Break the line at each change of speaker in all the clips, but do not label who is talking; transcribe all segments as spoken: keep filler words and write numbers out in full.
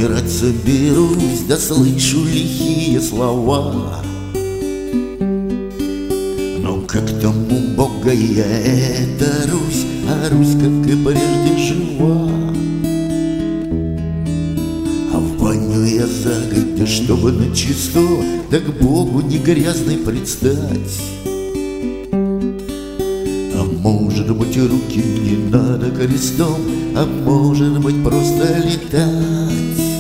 Помирать соберусь, да слышу лихие слова. Но как тому Бога я это Русь, а Русь, как и прежде, жива. А в баню я загодя, чтобы начисто, да к Богу не грязный предстать. А может быть, руки не надо крестом, а может быть, просто летать.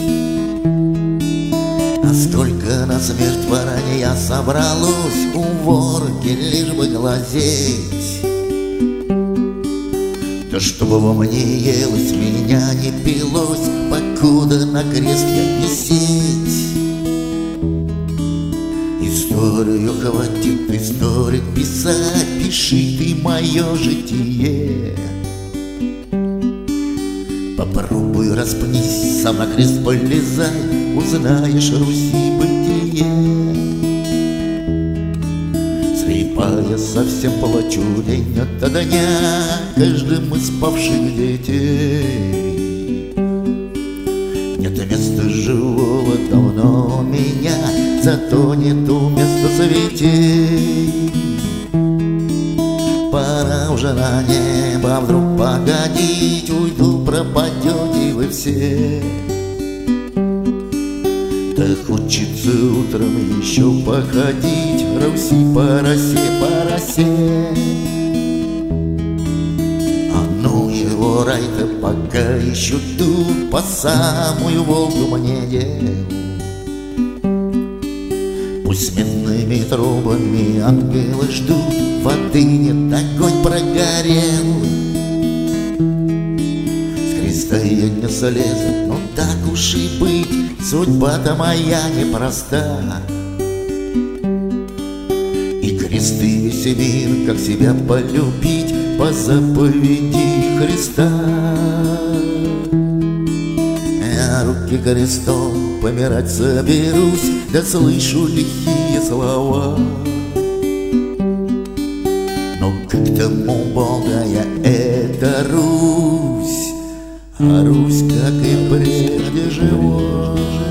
А сколько на смерть воронья собралось у ворки, лишь бы глазеть. Да чтобы во мне елось, меня не пилось, покуда на крест я висеть. Историю хватит историк писать, пиши ты мое житие. Попробуй распнись, сам на крест полезай, узнаешь Руси бытие. Слепая совсем плачу день ото дня каждым из павших детей. Нет места живого давно у меня, зато нету места светей. Пора уже на небо вдруг погодить, уйду, пропадете вы все. Да хочется утром еще походить, Руси по росе, по росе. А ну его рай-то пока еще тут, по самую Волгу мне дел. Пусть сменными трубами ангелы ждут, воды нет, огонь прогорел. С креста я не слезу, но так уж и быть, судьба-то моя непроста. И кресты весь мир, как себя полюбить, по заповеди Христа. Я руки крестом помирать соберусь, да слышу лихие слова. Но как тому Бога я это Русь, а Русь, как и прежде, жива.